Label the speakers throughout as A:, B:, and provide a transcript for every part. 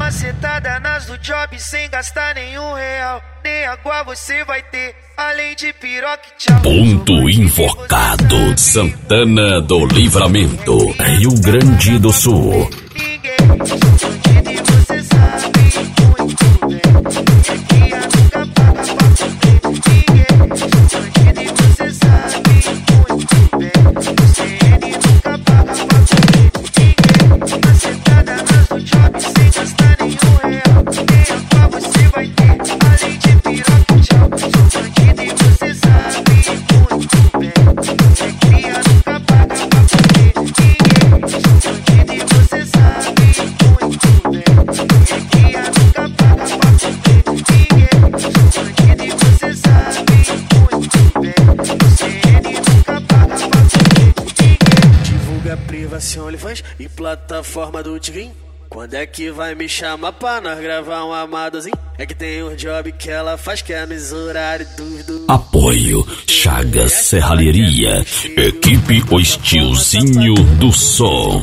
A: Macetada nas do job sem gastar nenhum real. Nem água você vai ter, além de piroca e tchau.
B: Ponto Invocado, Santana do Livramento, Rio Grande do Sul.
A: Ninguém escondido e você sabe muito bem. Que a nunca paga pra comer. Ninguém escondido e você sabe muito bem. O CN nunca paga pra comer. Ninguém macetada nas do job sem gastar nenhum real. Nem água você vai ter, além de piroca e tchau. Sou bandido e você sabe muito bem. Cria nunca paga pra comer. Ninguém escondido e você sabe muito bem. Cria nunca paga pra comer. Ninguém escondido e você sabe muito bem. O CN nunca paga pra comer. Ninguém
C: divulga privação OnlyFans e plataforma do Tigrin. Quando é que vai me chamar pra nós gravar um amadozinho? É que tem um job que ela faz que é nos horários do...
B: Apoio Chagas Serralheria, equipe O Estilzinho do Som.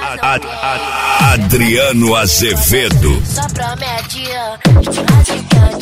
B: Adriano Azevedo.
D: Só promete churrasco